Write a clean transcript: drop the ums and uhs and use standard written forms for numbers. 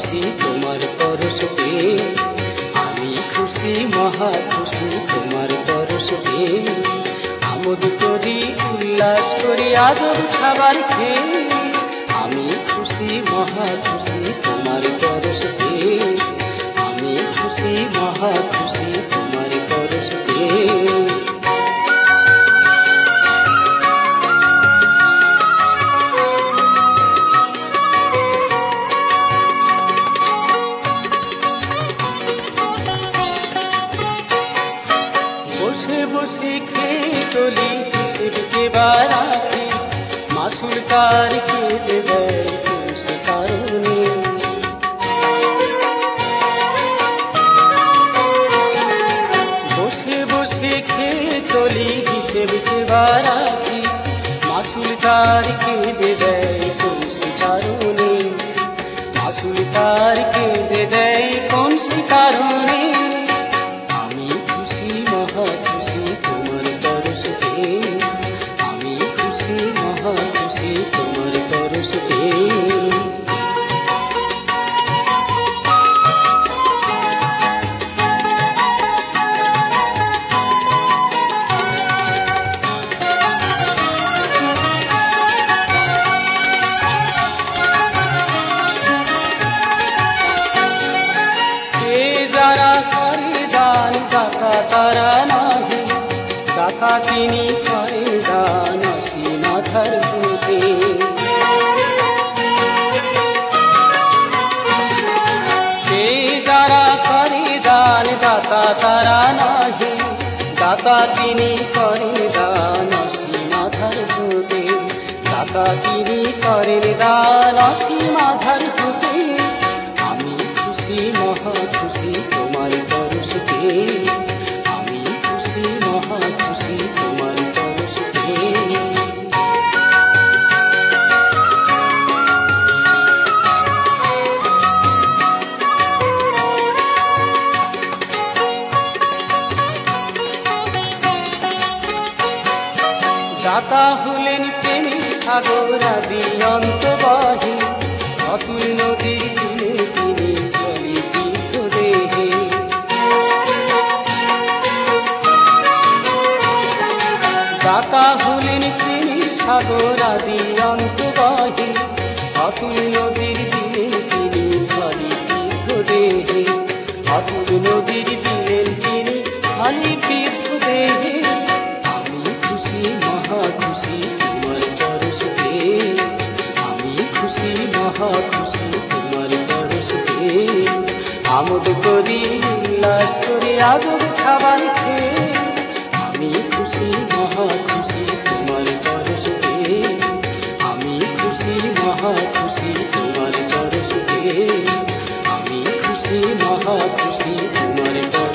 খুশি তোমার পরশে, আমি খুশি মহা খুশি তোমার পরশে। আমোদ করি উল্লাস করি আজব খাবার খেয়ে, আমি খুশি মহা খুশি তোমার পরশে, আমি খুশি মহা খুশি তোমার পরশে। বসে বসে খেয়ে চলি হিসেব কেবা রাখি, মাসুল কার কে যে দেয় সে কারণে। বসে বসে খেয়ে চলি হিসেব কেবা রাখি, মাসুল কার কে যে দেয় সে কারণে। মাসুল কার কে যে দেয় কোন সে কারণে। খুশি তোমার পরশে, আমি খুশি মহা খুশি তোমার পরশে। যারা করে দান দাতা তারা নাহি, দাতা তিনি করে দান সীমাধার ভূতে। যারা করে দান দাতা তারা নাহি, দাতা তিনি করেন দান সীমাধার ভূতে। দাতা তিনি করেন দান সীমাধার ভূতে। আমি খুশি মহা খুশি তোমার পরশে, আমি খুশি মহা খুশি তোমার পরশে। দাতা হলেন প্রেমের সাগর আদি অন্তবাহী, অতুল নদীর তীরে তিনি চলি তীর্থ দেহে। দাতা হলেন প্রেমের সাগর আদি অন্তবাহী, অতুল নদীর তীরে তিনি চলি তীর্থ দেহে। অতুল নদীর দিলেন তিনি চলি তীর্থ দেহে। আমি খুশি মহা খুশি তোমার পরশে, আমি খুশি মহা খুশি তোমার পরশে। আমোদ করি উল্লাস করি আজব খাবার খেয়ে, আমি খুশি মহা খুশি তোমার পরশে, আমি খুশি মহা খুশি তোমার পরশে, আমি খুশি মহা খুশি তোমার পরশে।